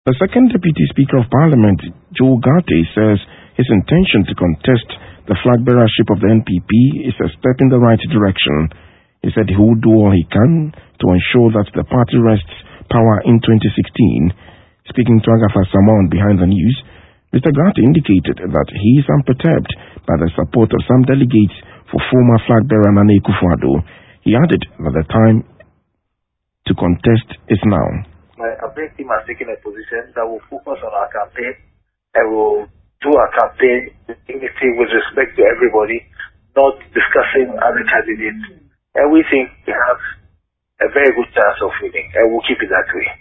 The second Deputy Speaker of Parliament, Joe Garte, says his intention to contest the flag bearership of the NPP is a step in the right direction. He said he will do all he can to ensure that the party wrests power in 2016. Speaking to Agafa Samon behind the news, Mr. Garte indicated that he is unperturbed by the support of some delegates for former flag bearer Nana Akufo-Addo. He added that the time to contest is now. My campaign team has taken a position that will focus on our campaign and will do our campaign with dignity, with respect to everybody, not discussing other candidates. And we think we have a very good chance of winning, and we'll keep it that way.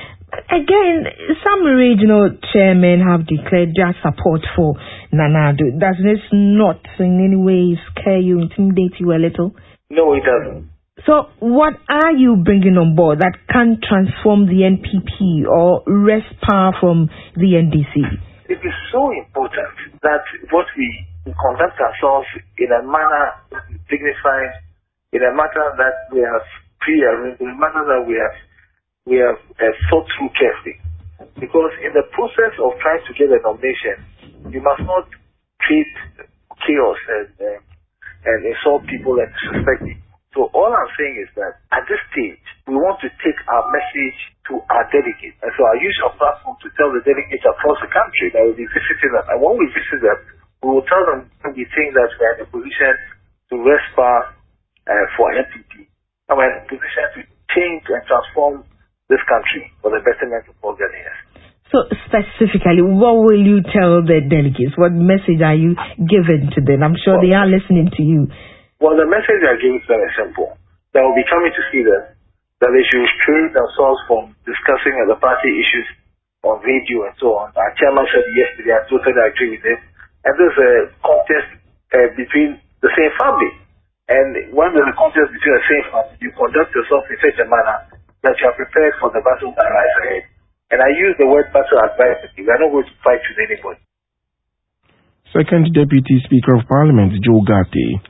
Again, some regional chairmen have declared their support for Nana Addo. Does this not in any way scare you, intimidate you a little? No, it doesn't. So what are you bringing on board that can transform the NPP or wrest power from the NDC? It is so important that what we conduct ourselves in a manner that is dignified, in a manner that we have pre-arranged, in a manner that we have thought through carefully. Because in the process of trying to get a nomination, you must not create chaos and insult people and disrespect people. So all I'm saying is that at this stage, we want to take our message to our delegates. And so I use our platform to tell the delegates across the country that we'll be visiting them. And when we visit them, we will tell them that we think that we are in a position to wrest power for NPP. And we're in a position to change and transform this country for the betterment of all Ghanaians. So specifically, what will you tell the delegates? What message are you giving to them? I'm sure they are listening to you. Well, the message I give is very simple. They will be coming to see them, that they should restrain themselves from discussing the party issues on radio and so on. Our chairman said yesterday, I totally agree with him. And there's a contest between the same family. And when there's a contest between the same family, you conduct yourself in such a manner that you are prepared for the battle that lies ahead. And I use the word battle advisedly. We are not going to fight with anybody. Second Deputy Speaker of Parliament, Joe Garte.